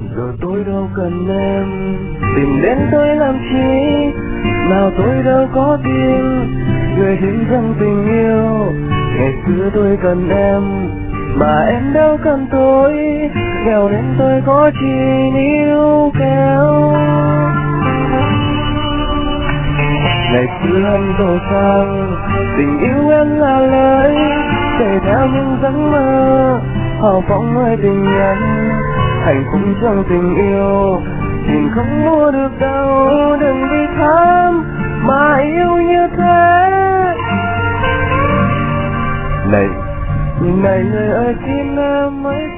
Giờ tôi đâu cần em tìm đến tôi làm chi, nào tôi đâu có tin người tin rằng tình yêu. Ngày xưa tôi cần em mà em đâu cần tôi, nghèo nên tôi có chi níu kéo. Ngày xưa anh giàu sang, tình yêu em là lời chạy theo những giấc mơ hào phóng nơi tình nhân. Hạnh phúc trong tình yêu tiền không mua được đâu, đừng vì tham mà yêu như thế. Này người ơi xin em hãy